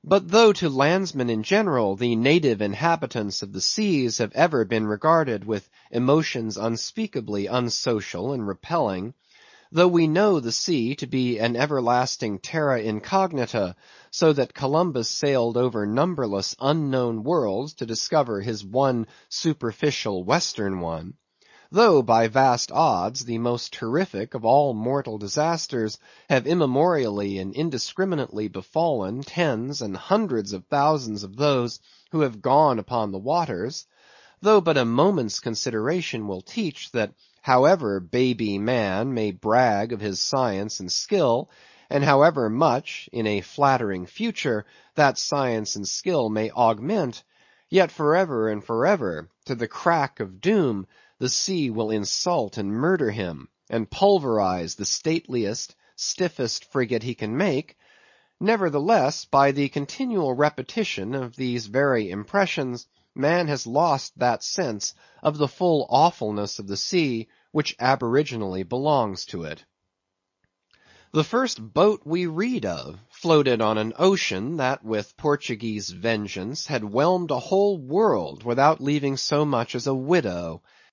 But though to landsmen in general the native inhabitants of the seas have ever been regarded with emotions unspeakably unsocial and repelling; though we know the sea to be an everlasting terra incognita, so that Columbus sailed over numberless unknown worlds to discover his one superficial western one; though by vast odds the most terrific of all mortal disasters have immemorially and indiscriminately befallen tens and hundreds of thousands of those who have gone upon the waters; though but a moment's consideration will teach, that however baby man may brag of his science and skill, and however much, in a flattering future, that science and skill may augment, yet forever and forever, to the crack of doom, the sea will insult and murder him, and pulverize the stateliest, stiffest frigate he can make; nevertheless, by the continual repetition of these very impressions, man has lost that sense of the full awfulness of the sea which aboriginally belongs to it. The first boat we read of, floated on an ocean that with Portuguese vengeance had whelmed a whole world without leaving so much as a widow.